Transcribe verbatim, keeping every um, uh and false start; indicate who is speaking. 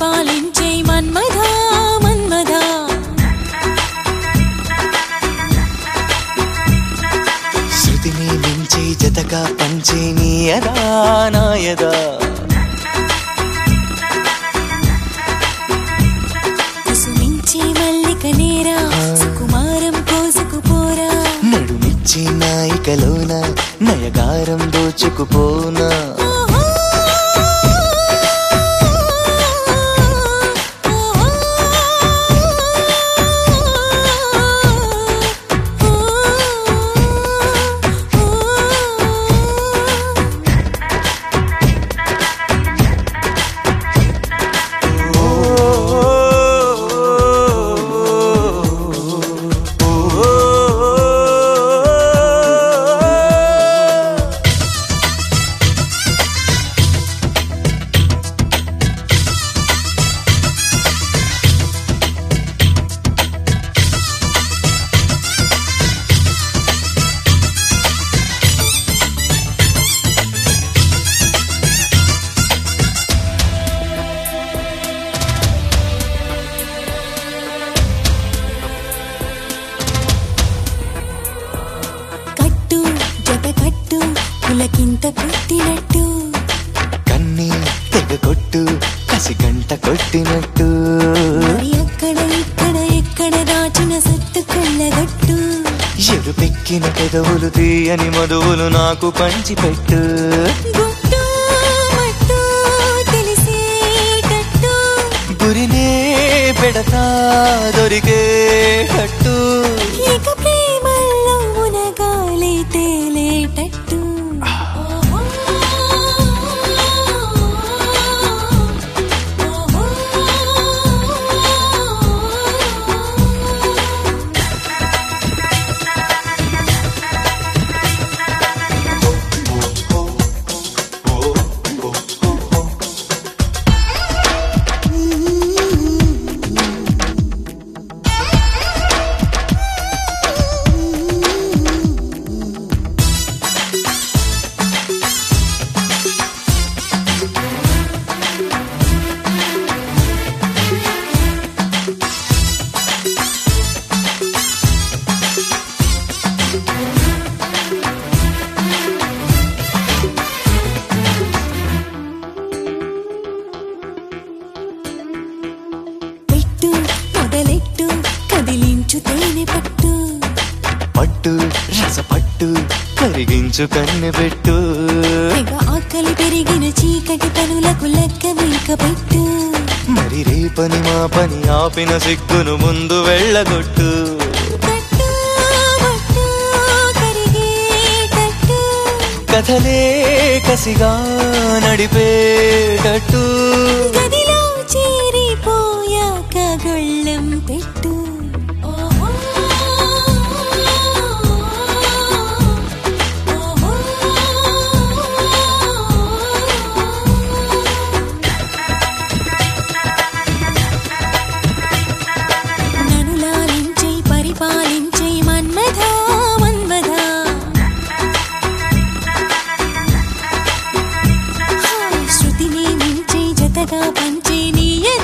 Speaker 1: పరిపాలించే మన్మధా మన్మధా
Speaker 2: శృతిని మించే జతగా పంచే నీ యదా నా యదా
Speaker 1: కుసుమించే మల్లిక నేరా సుకుమారం కోసుకుపోరా
Speaker 2: నడుమిచ్చే నాయికలోన నయగారం దోచుకుపోనా
Speaker 1: పులకింత పుట్టినట్టు
Speaker 2: కన్నీ తెగ కొట్టు కసి గంట కొట్టినట్టు
Speaker 1: మరి అక్కడ ఇక్కడ ఎక్కడ దాచిన సత్తు కొల్లగట్టు
Speaker 2: ఎరుపెక్కిన పెదవులు తీయని మధువులు నాకు పంచిపెట్టు
Speaker 1: గుట్టు మట్టు తెలిసేటట్టు
Speaker 2: గురినే పెడతా దొరికేటట్టు
Speaker 1: ఇక ప్రేమల్లో మునగాలి తేలేటట్టు కదిలించుతేనే పట్టు
Speaker 2: పట్టు రసపట్టు కరిగించు కన్నె పెట్టు
Speaker 1: తెగ ఆకలి పెరిగిన చీకటి పనులకు లెక్క మీక పెట్టు
Speaker 2: మరి రేపని మా పని ఆపిన సిగ్గును ముందు వెళ్ళగొట్టు
Speaker 1: కట్టు కట్టు కరిగేటట్టు
Speaker 2: కథలే కసిగా నడిపేటట్టు
Speaker 1: గదిలో చేరిపోయాక గొళ్ళెం పెట్టు నన్ను లాలించే పరిపాలించే మన్మధా మన్మధా శృతిని మించే జతగా పంచే నీ